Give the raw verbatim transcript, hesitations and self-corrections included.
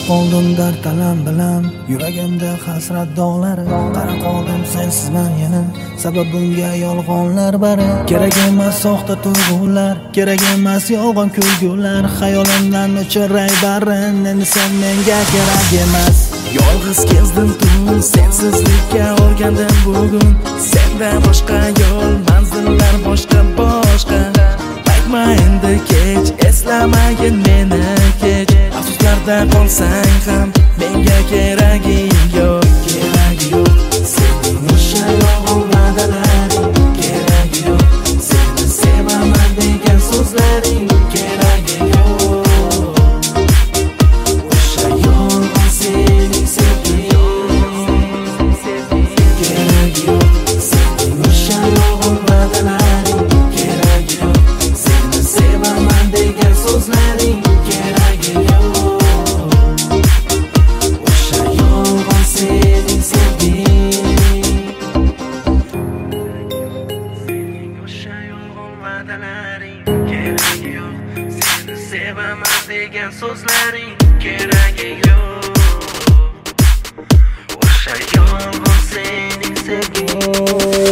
qoldim dard alam bilan, yuragimda hasrat dog'lari. Qara qoldim sensizman yana, sabab bunga yolg'onlar bari. Kerak emas soxta tuyg'ular, kerak emas yolg'on kulgular. Xayolimdan o'chiray barin, endi sen menga kerak emas. Yolg'iz kezdim tun, sensizlikka o'rgandim bugun. Senda boshqa yo'l, manzillar boshqa boshqa. Qaytma endi kech, eslamagin meni kech. Afsuslarda qolsang ham menga keraging yo'q, keragi yo'q. Sening o'sha yolg'on va'dalaring keragi yo'q. Seni sevaman degan so'zlaring keragi yo'q. O'sha yolg'on sening sevging keragi yo'q. Sening o'sha yolg'on va'dalaring keragi yo'q. Seni sevaman degan so'zlaring keragi yo'q. O'sha yolg'on sening sevging, sening o'sha yolg'on va'dalaring keragi yo'q. Seni sevaman degan so'zlaring keragi yo'q. O'sha yolg'on sening sevging.